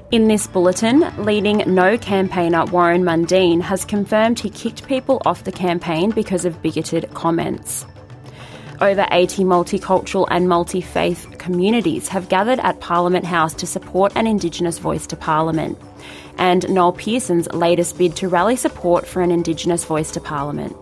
In this bulletin, leading No campaigner Warren Mundine has confirmed he kicked people off the campaign because of bigoted comments. Over 80 multicultural and multi-faith communities have gathered at Parliament House to support an Indigenous voice to Parliament. And Noel Pearson's latest bid to rally support for an Indigenous voice to Parliament.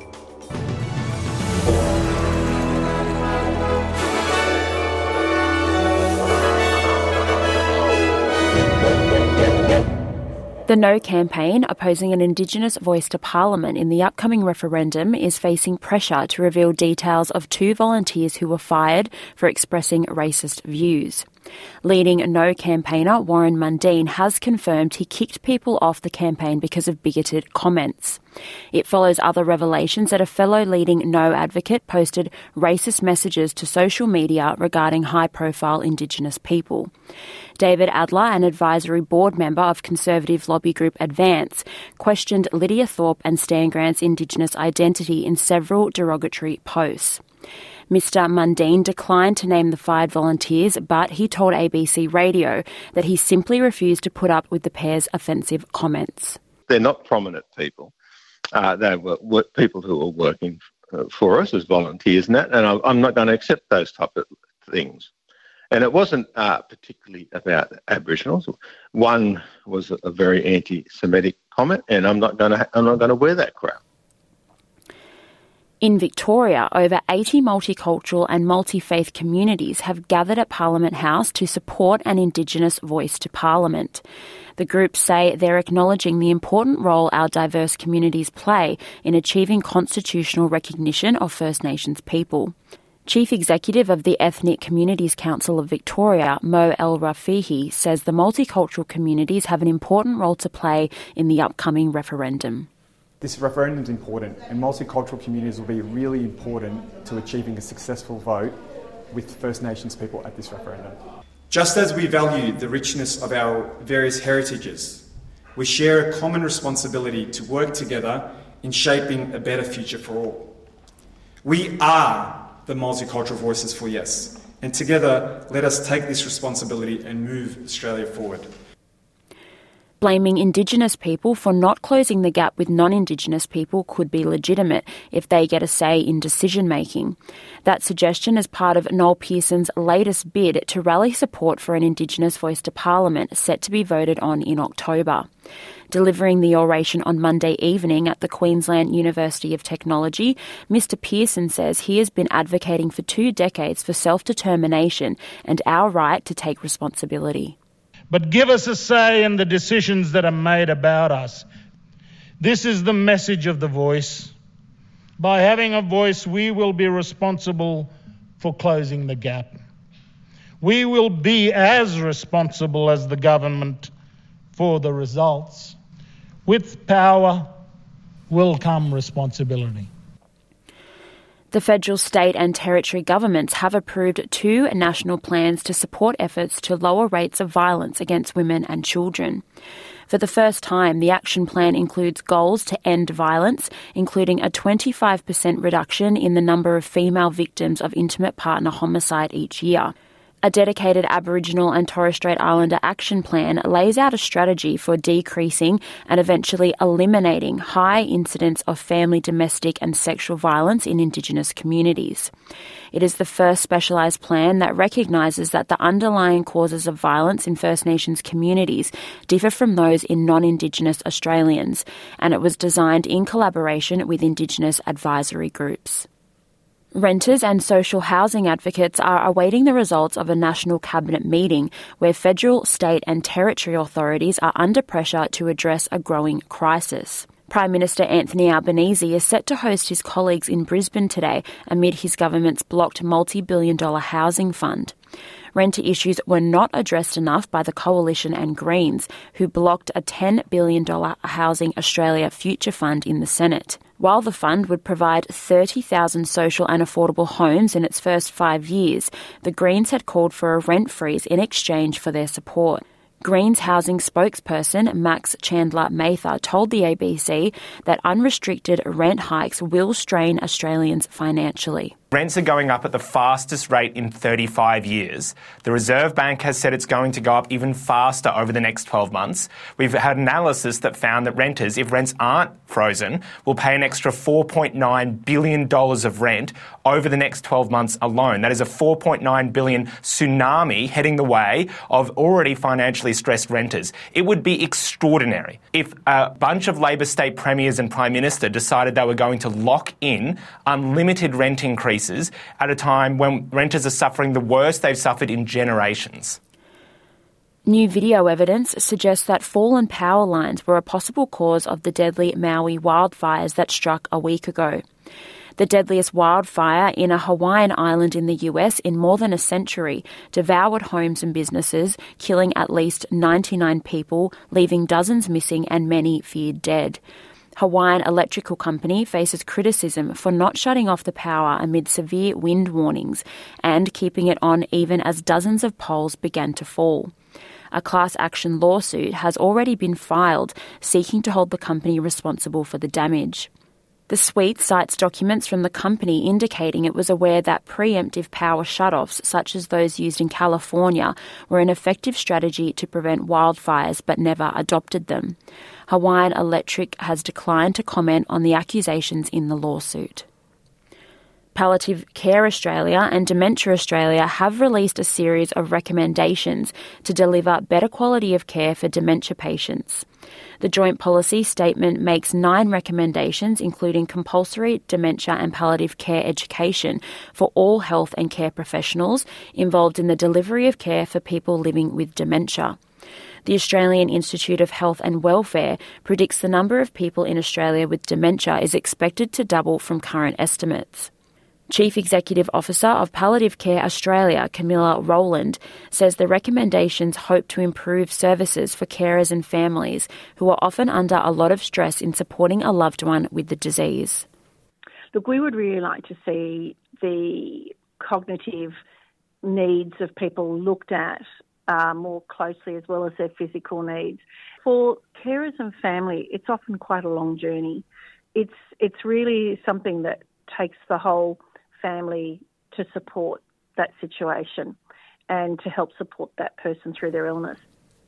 The No campaign, opposing an Indigenous voice to Parliament in the upcoming referendum, is facing pressure to reveal details of 2 volunteers who were fired for expressing racist views. Leading No campaigner Warren Mundine has confirmed he kicked people off the campaign because of bigoted comments. It follows other revelations that a fellow leading No advocate posted racist messages to social media regarding high-profile Indigenous people. David Adler, an advisory board member of conservative lobby group Advance, questioned Lydia Thorpe and Stan Grant's Indigenous identity in several derogatory posts. Mr Mundine declined to name the fired volunteers, but he told ABC Radio that he simply refused to put up with the pair's offensive comments. They're not prominent people. They were people who were working for us as volunteers and that, and I'm not going to accept those type of things. And it wasn't particularly about Aboriginals. One was a very anti-Semitic comment, and I'm not going to wear that crap. In Victoria, over 80 multicultural and multi-faith communities have gathered at Parliament House to support an Indigenous voice to Parliament. The groups say they're acknowledging the important role our diverse communities play in achieving constitutional recognition of First Nations people. Chief Executive of the Ethnic Communities Council of Victoria, Mo El Rafihi, says the multicultural communities have an important role to play in the upcoming referendum. This referendum is important, and multicultural communities will be really important to achieving a successful vote with First Nations people at this referendum. Just as we value the richness of our various heritages, we share a common responsibility to work together in shaping a better future for all. We are the multicultural voices for Yes, and together let us take this responsibility and move Australia forward. Blaming Indigenous people for not closing the gap with non-Indigenous people could be legitimate if they get a say in decision-making. That suggestion is part of Noel Pearson's latest bid to rally support for an Indigenous voice to Parliament set to be voted on in October. Delivering the oration on Monday evening at the Queensland University of Technology, Mr Pearson says he has been advocating for 2 decades for self-determination and our right to take responsibility. But give us a say in the decisions that are made about us. This is the message of the voice. By having a voice, we will be responsible for closing the gap. We will be as responsible as the government for the results. With power will come responsibility. The federal, state and territory governments have approved 2 national plans to support efforts to lower rates of violence against women and children. For the first time, the action plan includes goals to end violence, including a 25% reduction in the number of female victims of intimate partner homicide each year. A dedicated Aboriginal and Torres Strait Islander action plan lays out a strategy for decreasing and eventually eliminating high incidents of family, domestic and sexual violence in Indigenous communities. It is the first specialised plan that recognises that the underlying causes of violence in First Nations communities differ from those in non-Indigenous Australians, and it was designed in collaboration with Indigenous advisory groups. Renters and social housing advocates are awaiting the results of a national cabinet meeting where federal, state and territory authorities are under pressure to address a growing crisis. Prime Minister Anthony Albanese is set to host his colleagues in Brisbane today amid his government's blocked multi-billion-dollar housing fund. Renter issues were not addressed enough by the Coalition and Greens, who blocked a $10 billion Housing Australia Future Fund in the Senate. While the fund would provide 30,000 social and affordable homes in its first 5 years, the Greens had called for a rent freeze in exchange for their support. Greens housing spokesperson Max Chandler Mather told the ABC that unrestricted rent hikes will strain Australians financially. Rents are going up at the fastest rate in 35 years. The Reserve Bank has said it's going to go up even faster over the next 12 months. We've had analysis that found that renters, if rents aren't frozen, will pay an extra $4.9 billion of rent over the next 12 months alone. That is a $4.9 billion tsunami heading the way of already financially stressed renters. It would be extraordinary if a bunch of Labor state premiers and Prime Minister decided they were going to lock in unlimited rent increases at a time when renters are suffering the worst they've suffered in generations. New video evidence suggests that fallen power lines were a possible cause of the deadly Maui wildfires that struck a week ago. The deadliest wildfire in a Hawaiian island in the US in more than a century devoured homes and businesses, killing at least 99 people, leaving dozens missing and many feared dead. Hawaiian Electrical Company faces criticism for not shutting off the power amid severe wind warnings and keeping it on even as dozens of poles began to fall. A class action lawsuit has already been filed seeking to hold the company responsible for the damage. The suite cites documents from the company indicating it was aware that preemptive power shutoffs, such as those used in California, were an effective strategy to prevent wildfires but never adopted them. Hawaiian Electric has declined to comment on the accusations in the lawsuit. Palliative Care Australia and Dementia Australia have released a series of recommendations to deliver better quality of care for dementia patients. The joint policy statement makes 9 recommendations, including compulsory dementia and palliative care education for all health and care professionals involved in the delivery of care for people living with dementia. The Australian Institute of Health and Welfare predicts the number of people in Australia with dementia is expected to double from current estimates. Chief Executive Officer of Palliative Care Australia, Camilla Rowland, says the recommendations hope to improve services for carers and families who are often under a lot of stress in supporting a loved one with the disease. Look, we would really like to see the cognitive needs of people looked at more closely, as well as their physical needs. For carers and family, it's often quite a long journey. It's really something that takes the whole family to support that situation and to help support that person through their illness.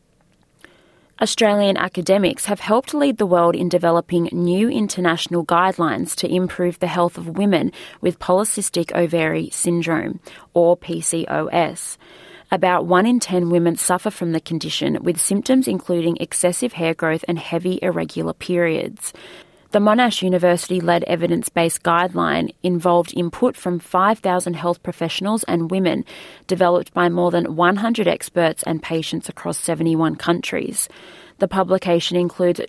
Australian academics have helped lead the world in developing new international guidelines to improve the health of women with polycystic ovary syndrome, or PCOS. About 1 in 10 women suffer from the condition, with symptoms including excessive hair growth and heavy irregular periods. The Monash University-led evidence-based guideline involved input from 5,000 health professionals and women, developed by more than 100 experts and patients across 71 countries. The publication includes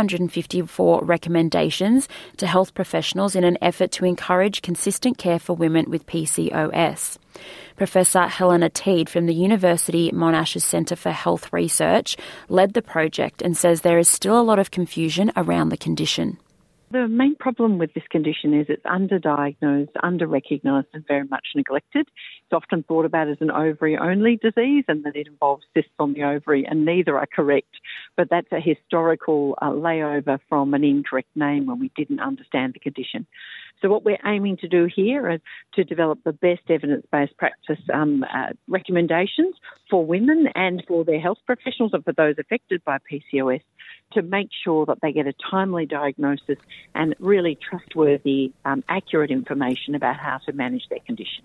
254 recommendations to health professionals in an effort to encourage consistent care for women with PCOS. Professor Helena Teed from the University Monash's Centre for Health Research led the project and says there is still a lot of confusion around the condition. The main problem with this condition is it's underdiagnosed, under-recognised and very much neglected. It's often thought about as an ovary-only disease and that it involves cysts on the ovary, and neither are correct. But that's a historical layover from an incorrect name when we didn't understand the condition. So what we're aiming to do here is to develop the best evidence-based practice recommendations for women and for their health professionals and for those affected by PCOS to make sure that they get a timely diagnosis and really trustworthy, accurate information about how to manage their condition.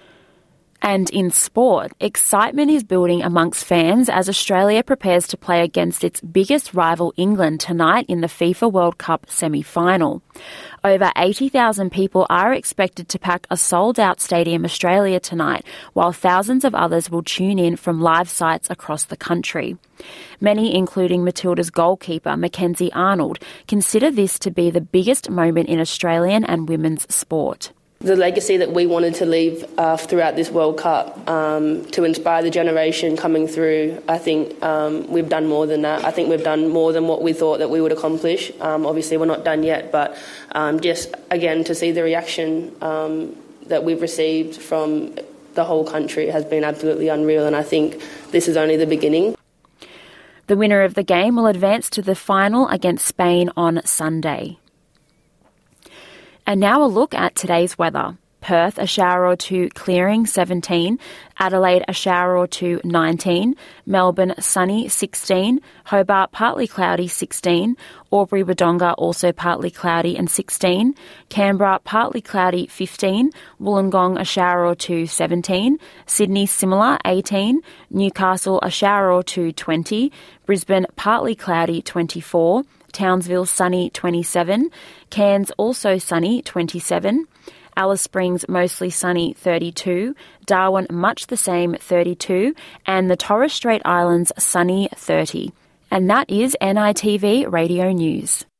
And in sport, excitement is building amongst fans as Australia prepares to play against its biggest rival England tonight in the FIFA World Cup semi-final. Over 80,000 people are expected to pack a sold-out Stadium Australia tonight, while thousands of others will tune in from live sites across the country. Many, including Matilda's goalkeeper Mackenzie Arnold, consider this to be the biggest moment in Australian and women's sport. The legacy that we wanted to leave throughout this World Cup to inspire the generation coming through, I think we've done more than that. I think we've done more than what we thought that we would accomplish. Obviously, we're not done yet, but just, again, to see the reaction that we've received from the whole country has been absolutely unreal, and I think this is only the beginning. The winner of the game will advance to the final against Spain on Sunday. And now a look at today's weather. Perth, a shower or two, clearing 17. Adelaide, a shower or two, 19. Melbourne, sunny 16. Hobart, partly cloudy 16. Albury-Wodonga, also partly cloudy and 16. Canberra, partly cloudy 15. Wollongong, a shower or two 17. Sydney, similar 18. Newcastle, a shower or two 20. Brisbane, partly cloudy 24. Townsville, sunny 27. Cairns, also sunny 27. Alice Springs, mostly sunny 32. Darwin, much the same 32. And the Torres Strait Islands, sunny 30. And that is NITV Radio News.